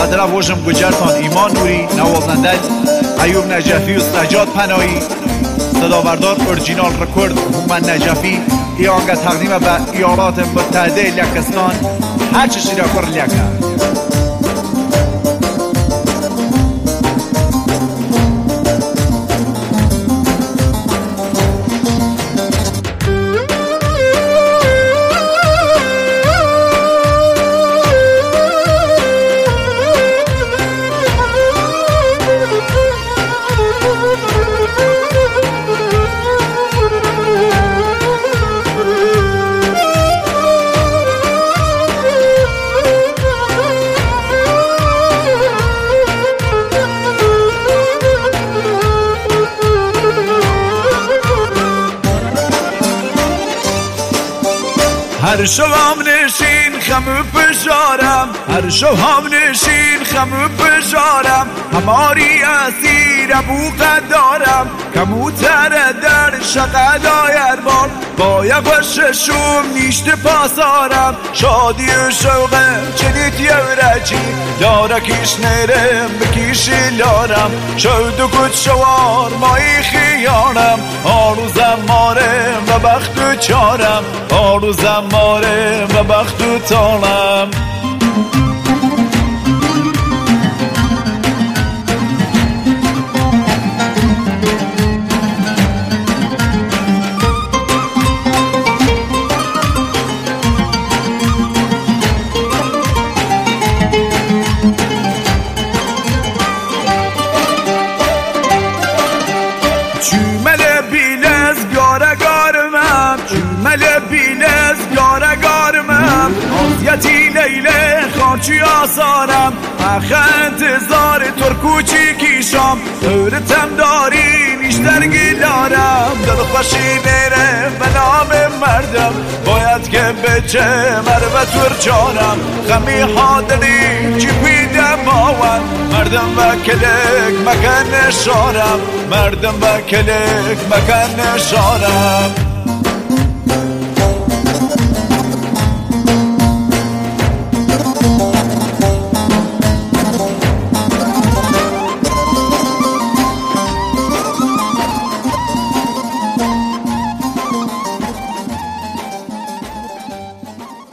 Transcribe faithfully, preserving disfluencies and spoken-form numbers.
خاطر وجم گجرتان ایمان نوری، نوازنده ایوب نجفی و سجاد پناهی، صداوردار اورجینال رکورد هومن نجفی. ای آنگه تقدیم به ایالات متحده لکستان هر چشی را کر لکه. هر شو هم نشین خمو پشارم، هر شو هم نشین خمو پشارم، هماری اسیر ابو قدارم، کموتر در شقدایر بار باید بششوم نیشت پاسارم. شادی و شوقه چنید یورجی یارا کش نیرم بکیشی لارم، شود و کد شوار مایی خیانم، آروزم مارم و بخت و چارم، آروزم مارم و بخت و تانم. مل بینز گاره گارمم آزیتی لیله خانچی آسارم، اخه انتظار ترکوچی کیشام دورتم داری نیشتر گیلارم. دل خوشی نیره به نام مردم باید که بچه مروه تور جانم، خمی حادلی چی پیدم آون مردم و کلک مکن نشارم، مردم و کلک مکن نشارم.